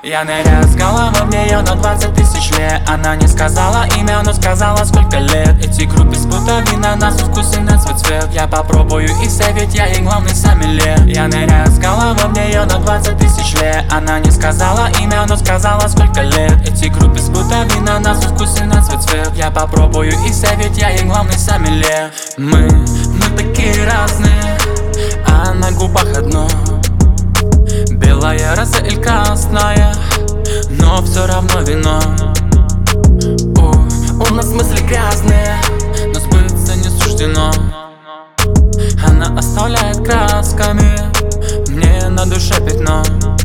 Я ныряю с головой в нее на 20 тысяч лет. Она не сказала имя, но сказала сколько лет. Эти группы спутали на нас вкус и на свой цвет. Я попробую и все, ведь я ей главный сомелье. Я ныряю с головой в нее на 20 тысяч лет. Она не сказала имя, но сказала сколько лет. Эти группы спутали на нас вкус и на свой цвет. Я попробую и все, ведь я ей главный сомелье. Мы такие разные, а на губах одно. Белая роза или красная, но все равно вино. У нас мысли грязные, но сбыться не суждено. Она оставляет красками мне на душе пятно.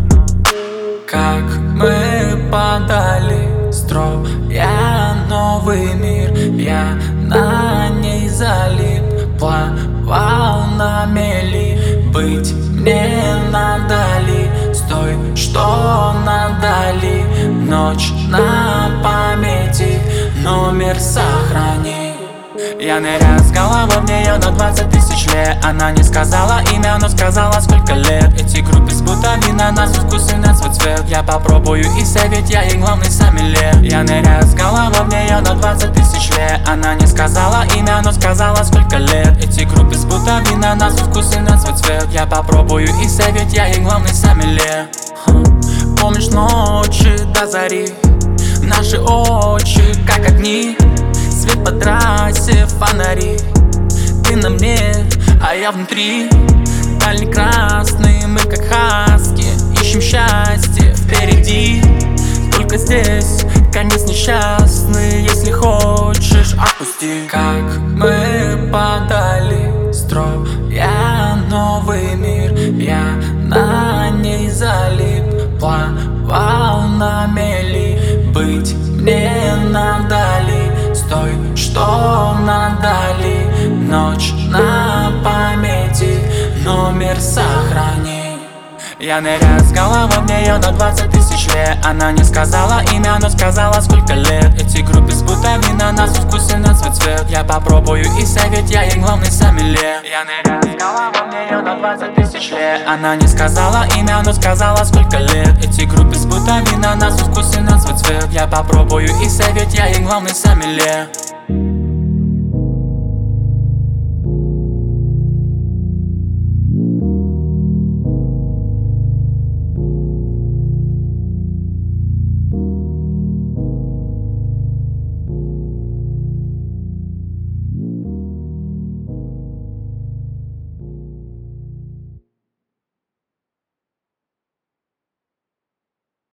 Как мы подали, строя новый мир. Я на ней залип, плавал на мели. Быть мне надали, стой, что надали. Ночь на памяти, номер сохрани. Я ныряю с головой в нее на 20 тысяч лет. Она не сказала имя, но сказала сколько лет. Эти группы спутали на нас вкус и на свой цвет. Я попробую и все, ведь я ей главный сомелье. Я ныряю с головой в нее на 20 тысяч лет. Она не сказала имя, но сказала сколько лет. Эти группы спутали на нас вкус и на свой цвет. Я попробую и все, ведь я ей главный сомелье. Помнишь ночи до зари, наши очи как огни. Свет по трассе, фонари. Ты на мне, а я внутри. Дальний красный, мы как хаски. Ищем счастье впереди. Только здесь конец несчастный. Если хочешь, отпусти. Как мы подали, строя новый мир. Я на ней залип, плавал на мели. Быть мне надали, стой, что надали. Ночь на памяти, номер сохрани. Я ныряю с головой в нее на 20 тысяч лет. Она не сказала имя, но сказала сколько лет. Эти группы спутали на нас вкус и на свой цвет. Я попробую и все, ведь я ей главный сомелье. Я ныряю с головой в нее на 20 тысяч лет. Она не сказала имя, но сказала сколько лет. Эти группы спутали на нас вкус и на свой цвет. Я попробую и все, ведь я ей главный сомелье.